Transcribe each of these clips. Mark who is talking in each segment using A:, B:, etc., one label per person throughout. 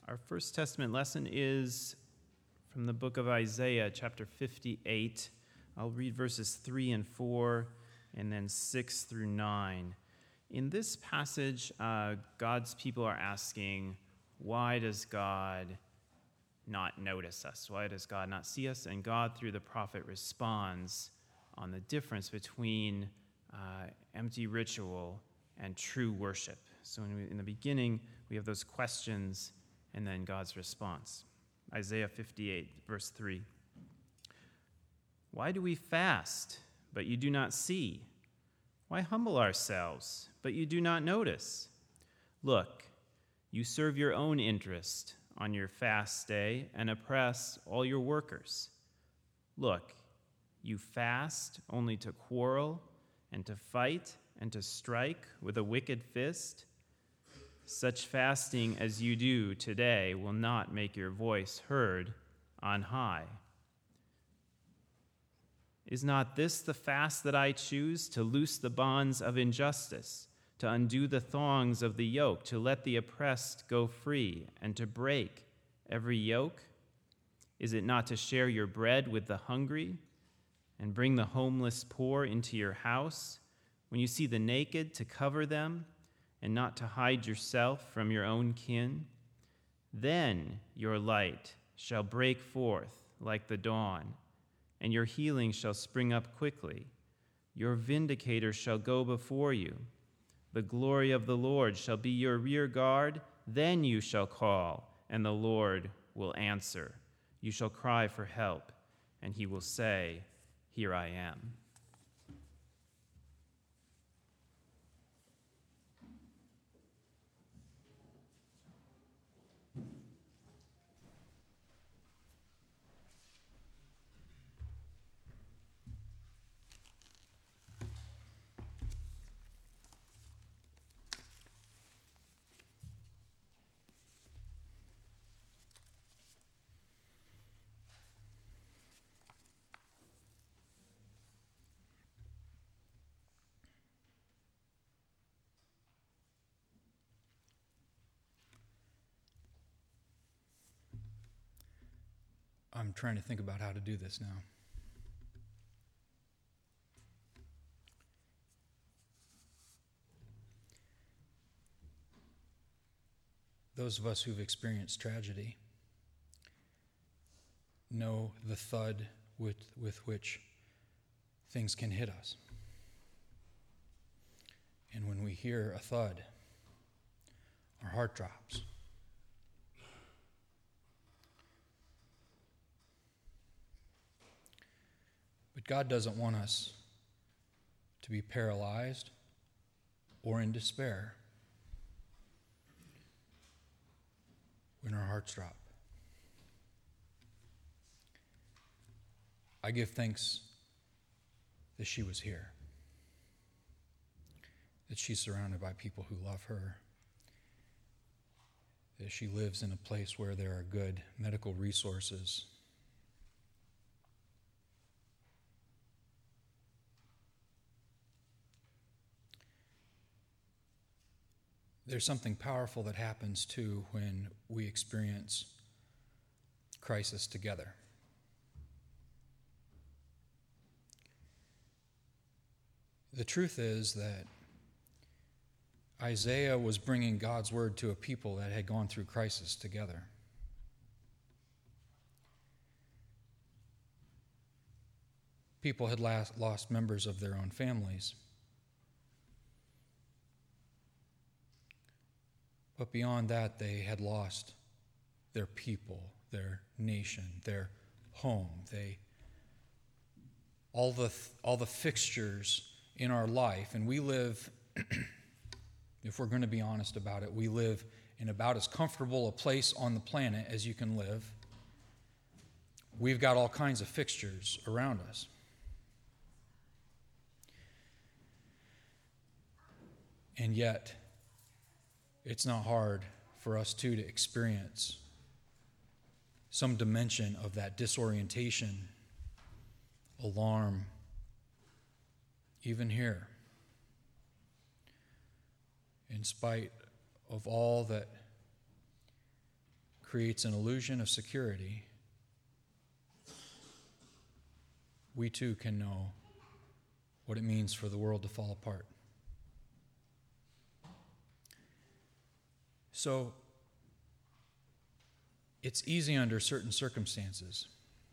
A: Our First Testament lesson is from the book of Isaiah, chapter 58. I'll read verses 3 and 4, and then 6 through 9. In this passage, God's people are asking, why does God not notice us? Why does God not see us? And God, through the prophet, responds on the difference between empty ritual and true worship. So in the beginning, we have those questions and then God's response. Isaiah 58, verse 3. Why do we fast, but you do not see? Why humble ourselves, but you do not notice? Look, you serve your own interest on your fast day and oppress all your workers. Look, you fast only to quarrel and to fight and to strike with a wicked fist. Such fasting as you do today will not make your voice heard on high. Is not this the fast that I choose, to loose the bonds of injustice, to undo the thongs of the yoke, to let the oppressed go free, and to break every yoke? Is it not to share your bread with the hungry and bring the homeless poor into your house? When you see the naked, to cover them and not to hide yourself from your own kin? Then your light shall break forth like the dawn, and your healing shall spring up quickly. Your vindicator shall go before you. The glory of the Lord shall be your rear guard. Then you shall call, and the Lord will answer. You shall cry for help, and he will say, Here I am.
B: I'm trying to think about how to do this now. Those of us who've experienced tragedy know the thud with which things can hit us. And when we hear a thud, our heart drops. But God doesn't want us to be paralyzed or in despair when our hearts drop. I give thanks that she was here, that she's surrounded by people who love her, that she lives in a place where there are good medical resources. There's something powerful that happens, too, when we experience crisis together. The truth is that Isaiah was bringing God's word to a people that had gone through crisis together. People had lost members of their own families. But beyond that, they had lost their people, their nation, their home. All the fixtures in our life, and we live, if we're going to be honest about it, we live in about as comfortable a place on the planet as you can live. We've got all kinds of fixtures around us. And yet, it's not hard for us, too, to experience some dimension of that disorientation, alarm, even here. In spite of all that creates an illusion of security, we too can know what it means for the world to fall apart. So, it's easy under certain circumstances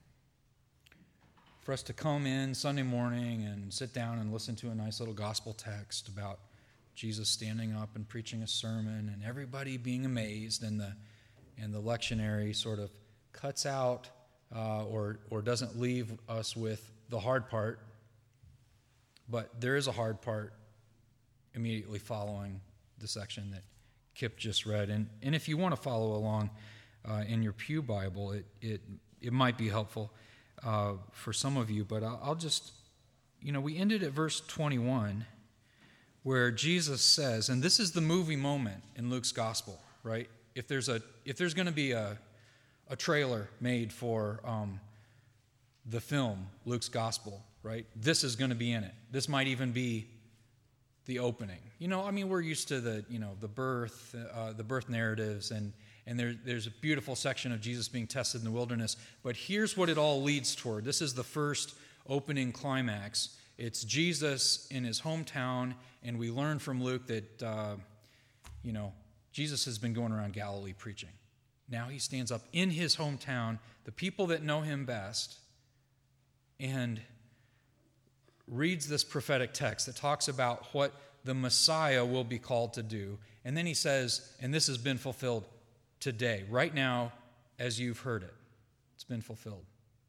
B: for us to come in Sunday morning and sit down and listen to a nice little gospel text about Jesus standing up and preaching a sermon and everybody being amazed, and the lectionary sort of cuts out or doesn't leave us with the hard part. But there is a hard part immediately following the section that Kip just read. And if you want to follow along in your Pew Bible, it might be helpful for some of you. But I'll just, we ended at verse 21, where Jesus says, and this is the movie moment in Luke's gospel, right? If there's going to be a trailer made for the film Luke's gospel, right? This is going to be in it. This might even be the opening. We're used to the birth narratives, and there's a beautiful section of Jesus being tested in the wilderness. But here's what it all leads toward. This is the first opening climax. It's Jesus in his hometown, and we learn from Luke that Jesus has been going around Galilee preaching. Now he stands up in his hometown, the people that know him best, and reads this prophetic text that talks about what the Messiah will be called to do. And then he says, and this has been fulfilled today, right now, as you've heard it. It's been fulfilled.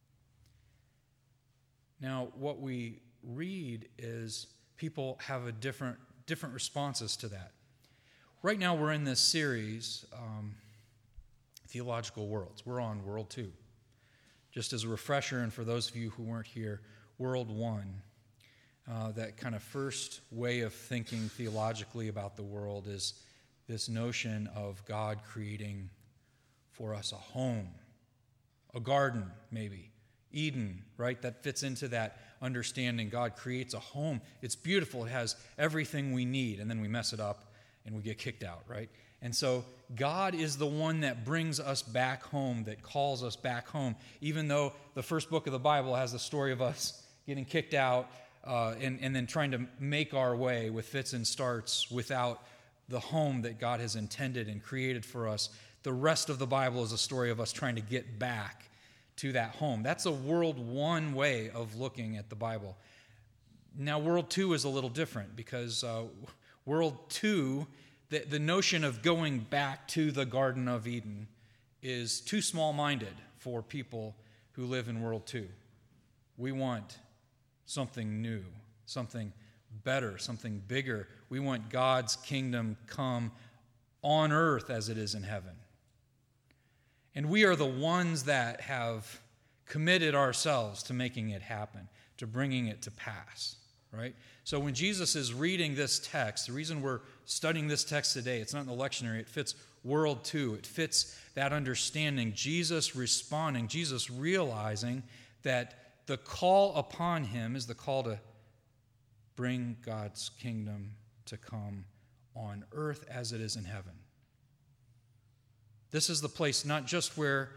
B: Now, what we read is people have a different responses to that. Right now, we're in this series, Theological Worlds. We're on World 2. Just as a refresher, and for those of you who weren't here, World 1, that kind of first way of thinking theologically about the world is this notion of God creating for us a home, a garden maybe, Eden, right? That fits into that understanding. God creates a home. It's beautiful. It has everything we need, and then we mess it up and we get kicked out, right? And so God is the one that brings us back home, that calls us back home, even though the first book of the Bible has the story of us getting kicked out and then trying to make our way with fits and starts without the home that God has intended and created for us. The rest of the Bible is a story of us trying to get back to that home. That's a World 1 way of looking at the Bible. Now, World 2 is a little different because World 2, the notion of going back to the Garden of Eden is too small-minded for people who live in World 2. We want something new, something better, something bigger. We want God's kingdom come on earth as it is in heaven. And we are the ones that have committed ourselves to making it happen, to bringing it to pass, right? So when Jesus is reading this text, the reason we're studying this text today, it's not in the lectionary, it fits World 2. It fits that understanding. Jesus responding, Jesus realizing that the call upon him is the call to bring God's kingdom to come on earth as it is in heaven. This is the place not just where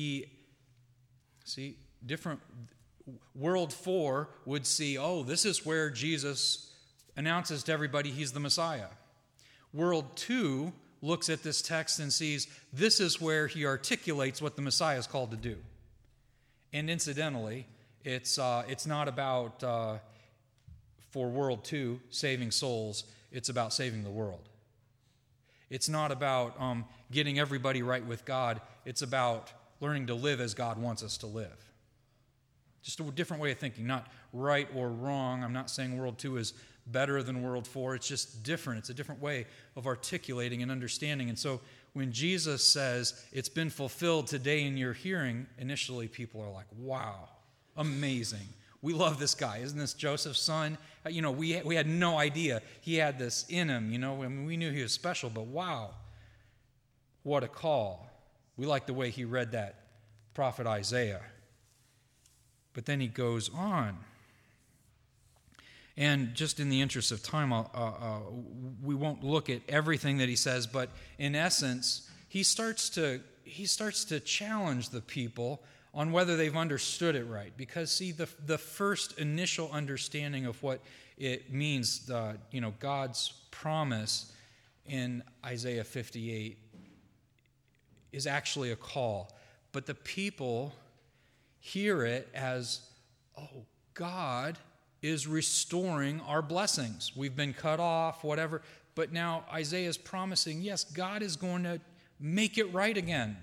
B: different World 4 would see, this is where Jesus announces to everybody he's the Messiah. World 2 looks at this text and sees this is where he articulates what the Messiah is called to do. And incidentally, it's not about, for World 2, saving souls. It's about saving the world. It's not about getting everybody right with God. It's about learning to live as God wants us to live. Just a different way of thinking, not right or wrong. I'm not saying World 2 is better than World 4. It's just different. It's a different way of articulating and understanding. And so when Jesus says, it's been fulfilled today in your hearing, initially people are like, wow, amazing. We love this guy. Isn't this Joseph's son? We had no idea he had this in him. We knew he was special, but wow, what a call. We like the way he read that prophet Isaiah. But then he goes on. And just in the interest of time, we won't look at everything that he says, but in essence, he starts to he starts to challenge the people on whether they've understood it right. Because, see, the first initial understanding of what it means, God's promise in Isaiah 58 is actually a call. But the people hear it as, oh, God is restoring our blessings. We've been cut off, whatever. But now Isaiah is promising, yes, God is going to make it right again.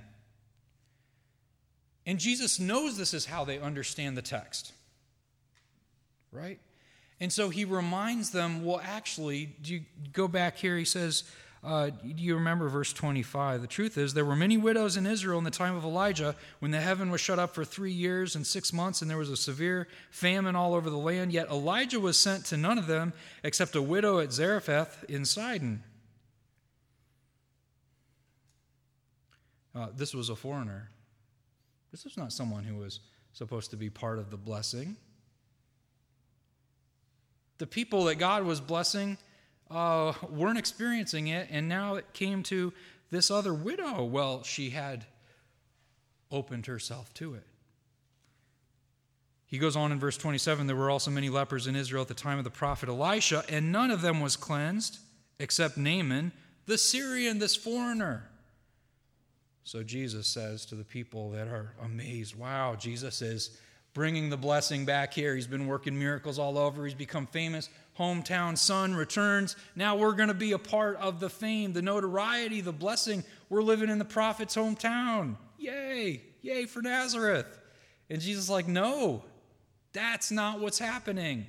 B: And Jesus knows this is how they understand the text, right? And so he reminds them, well, actually, do you go back here? He says, do you remember verse 25? The truth is, there were many widows in Israel in the time of Elijah when the heaven was shut up for 3 years and 6 months, and there was a severe famine all over the land. Yet Elijah was sent to none of them except a widow at Zarephath in Sidon. This was a foreigner. This was not someone who was supposed to be part of the blessing. The people that God was blessing weren't experiencing it, and now it came to this other widow. Well, she had opened herself to it. He goes on in verse 27, there were also many lepers in Israel at the time of the prophet Elisha, and none of them was cleansed except Naaman, the Syrian, this foreigner. So Jesus says to the people that are amazed, wow, Jesus is bringing the blessing back here. He's been working miracles all over. He's become famous. Hometown son returns. Now we're going to be a part of the fame, the notoriety, the blessing. We're living in the prophet's hometown. Yay. Yay for Nazareth. And Jesus is like, no, that's not what's happening.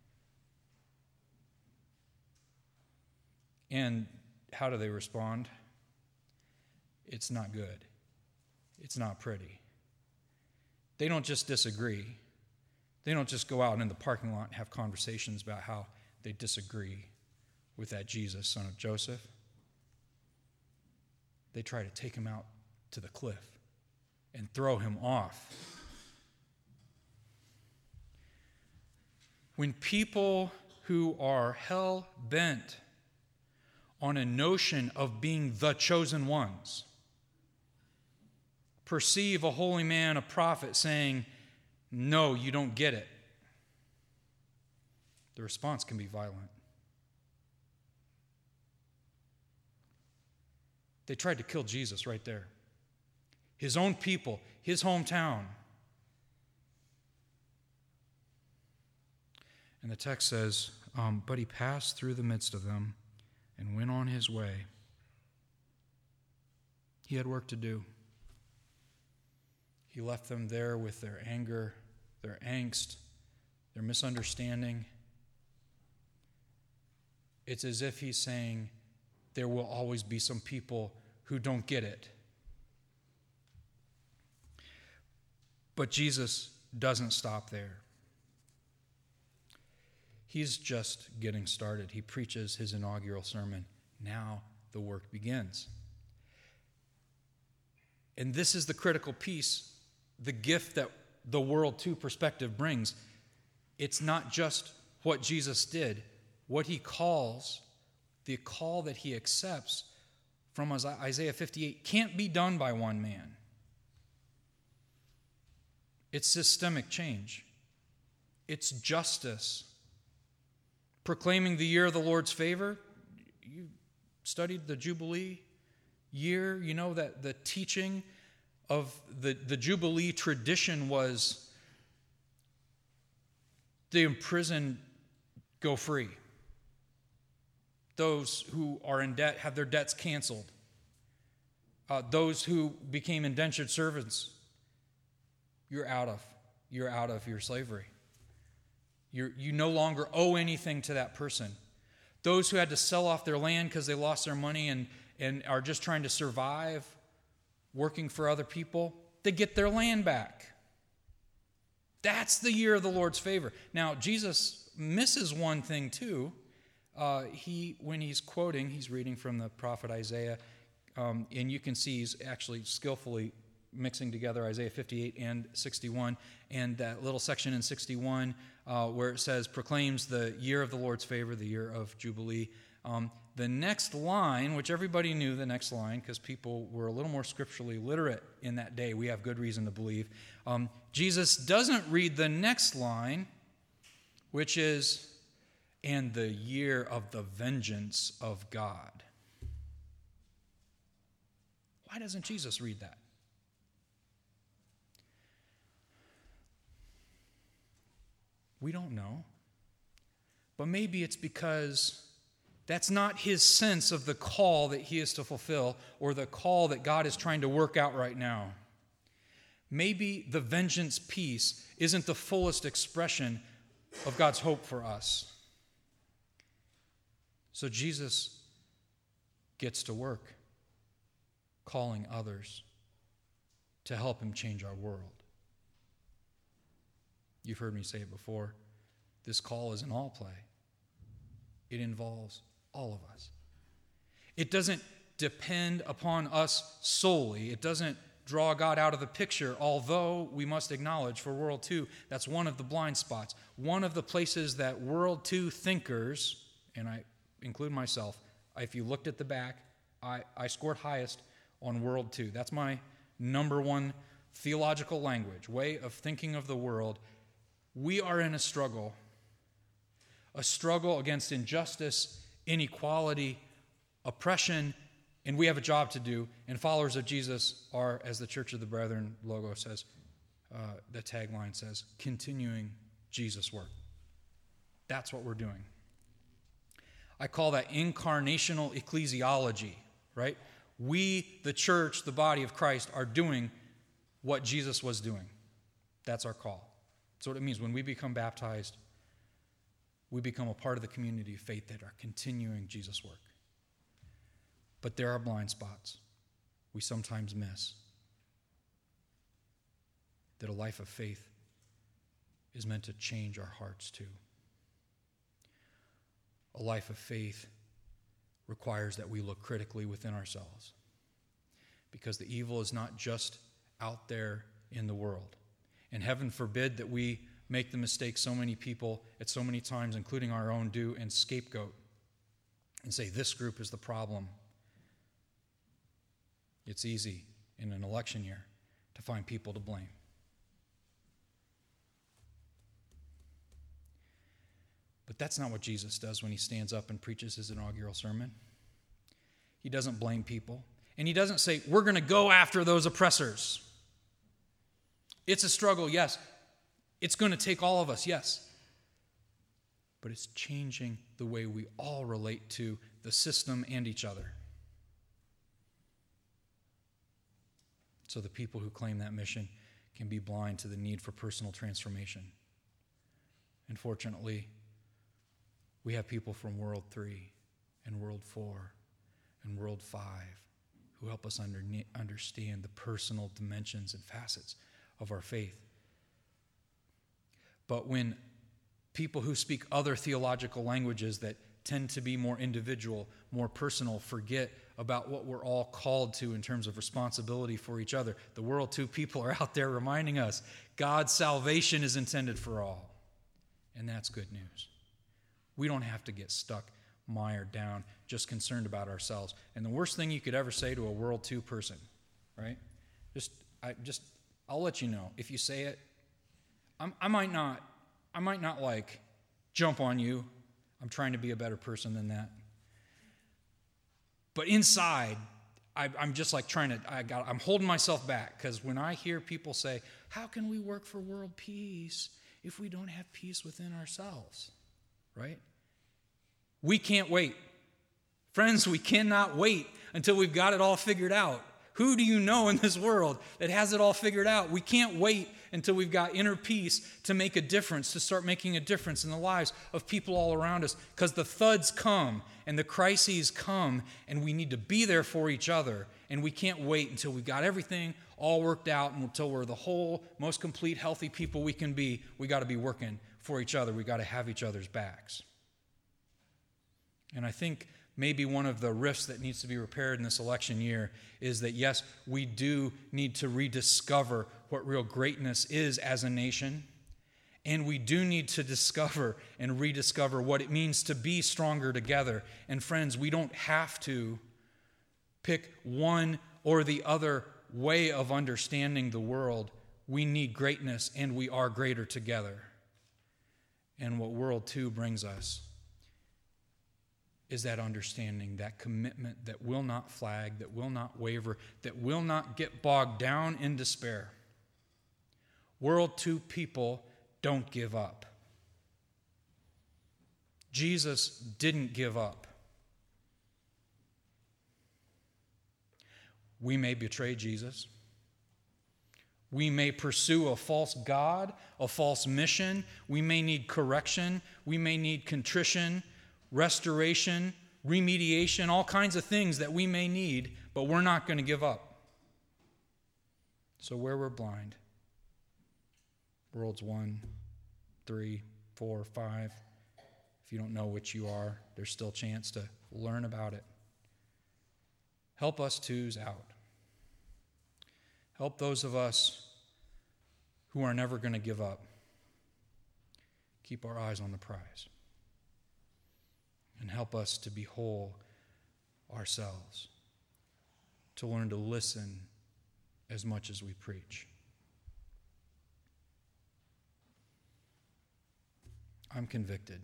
B: And how do they respond? It's not good. It's not pretty. They don't just disagree. They don't just go out in the parking lot and have conversations about how they disagree with that Jesus, son of Joseph. They try to take him out to the cliff and throw him off. When people who are hell-bent on a notion of being the chosen ones perceive a holy man, a prophet, saying, no, you don't get it, the response can be violent. They tried to kill Jesus right there. His own people, his hometown. And the text says, but he passed through the midst of them and went on his way. He had work to do. He left them there with their anger, their angst, their misunderstanding. It's as if he's saying, there will always be some people who don't get it. But Jesus doesn't stop there. He's just getting started. He preaches his inaugural sermon. Now the work begins. And this is the critical piece, the gift that the World 2 perspective brings. It's not just what Jesus did. What he calls, the call that he accepts from Isaiah 58 can't be done by one man. It's systemic change. It's justice. Proclaiming the year of the Lord's favor. You studied the Jubilee year. You know that the teaching of the Jubilee tradition was the imprisoned go free. Those who are in debt have their debts canceled. Those who became indentured servants, you're out of your slavery. You no longer owe anything to that person. Those who had to sell off their land because they lost their money and are just trying to survive working for other people, they get their land back. That's the year of the Lord's favor. Now, Jesus misses one thing too. When he's quoting, he's reading from the prophet Isaiah, and you can see he's actually skillfully mixing together Isaiah 58 and 61, and that little section in 61 where it says, proclaims the year of the Lord's favor, the year of Jubilee. The next line, which everybody knew the next line because people were a little more scripturally literate in that day, we have good reason to believe. Jesus doesn't read the next line, which is, and the year of the vengeance of God. Why doesn't Jesus read that? We don't know. But maybe it's because that's not his sense of the call that he is to fulfill or the call that God is trying to work out right now. Maybe the vengeance piece isn't the fullest expression of God's hope for us. So Jesus gets to work calling others to help him change our world. You've heard me say it before. This call isn't all play. It involves all of us. It doesn't depend upon us solely. It doesn't draw God out of the picture, although we must acknowledge for World 2, that's one of the blind spots. One of the places that World 2 thinkers, and I include myself, if you looked at the back, I scored highest on World 2. That's my number one theological language, way of thinking of the world. We are in a struggle against injustice, inequality, oppression, and we have a job to do. And followers of Jesus are, as the Church of the Brethren logo says, the tagline says, continuing Jesus' work. That's what we're doing. I call that incarnational ecclesiology, right? We, the church, the body of Christ, are doing what Jesus was doing. That's our call. That's what it means. When we become baptized, we become a part of the community of faith that are continuing Jesus' work. But there are blind spots we sometimes miss. That a life of faith is meant to change our hearts too. A life of faith requires that we look critically within ourselves. Because the evil is not just out there in the world. And heaven forbid that we make the mistake so many people at so many times, including our own, do and scapegoat and say this group is the problem. It's easy in an election year to find people to blame. But that's not what Jesus does when he stands up and preaches his inaugural sermon. He doesn't blame people. And he doesn't say, we're going to go after those oppressors. It's a struggle, yes. It's going to take all of us, yes. But it's changing the way we all relate to the system and each other. So the people who claim that mission can be blind to the need for personal transformation. And fortunately, we have people from World 3 and World 4 and World 5 who help us understand the personal dimensions and facets of our faith. But when people who speak other theological languages that tend to be more individual, more personal, forget about what we're all called to in terms of responsibility for each other, the World 2 people are out there reminding us God's salvation is intended for all. And that's good news. We don't have to get stuck, mired down, just concerned about ourselves. And the worst thing you could ever say to a World 2 person, right? I'll let you know. If you say it, I might not like jump on you. I'm trying to be a better person than that. But inside, I'm just like I'm holding myself back, because when I hear people say, how can we work for world peace if we don't have peace within ourselves, right? We can't wait. Friends, we cannot wait until we've got it all figured out. Who do you know in this world that has it all figured out? We can't wait until we've got inner peace to make a difference, to start making a difference in the lives of people all around us. Because the thuds come and the crises come, and we need to be there for each other. And we can't wait until we've got everything all worked out, and until we're the whole, most complete, healthy people we can be. We got to be working for each other. We got to have each other's backs. And I think maybe one of the rifts that needs to be repaired in this election year is that, yes, we do need to rediscover what real greatness is as a nation, And we do need to discover and rediscover what it means to be stronger together. And friends, we don't have to pick one or the other way of understanding the world. We need greatness, and we are greater together. And what World 2 brings us is that understanding, that commitment that will not flag, that will not waver, that will not get bogged down in despair. World 2 people don't give up. Jesus didn't give up. We may betray Jesus. We may pursue a false God, a false mission. We may need correction. We may need contrition, restoration, remediation, all kinds of things that we may need, but we're not going to give up. So where we're blind, Worlds 1, 3, 4, 5, if you don't know which you are, there's still a chance to learn about it. Help us twos out. Help those of us who are never going to give up keep our eyes on the prize. And help us to be whole ourselves, to learn to listen as much as we preach. I'm convicted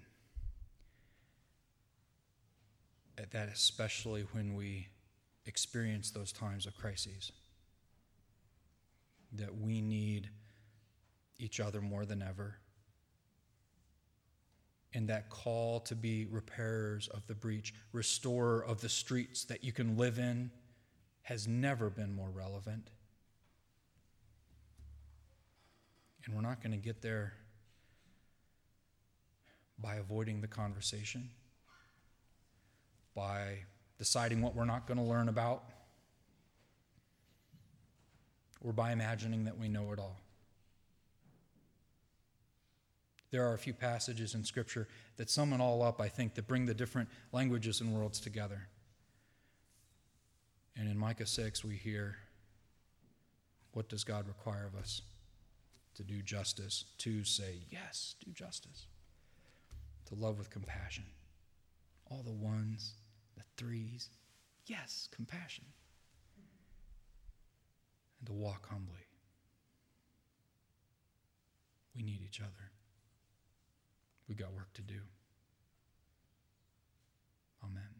B: at that, especially when we experience those times of crises, that we need each other more than ever. And that call to be repairers of the breach, restorer of the streets that you can live in, has never been more relevant. And we're not going to get there by avoiding the conversation, by deciding what we're not going to learn about, or by imagining that we know it all. There are a few passages in Scripture that sum it all up, I think, that bring the different languages and worlds together. And in Micah 6, we hear, what does God require of us? To do justice, to say, yes, do justice. To love with compassion. All the ones, the threes, yes, compassion. And to walk humbly. We need each other. We got work to do. Amen.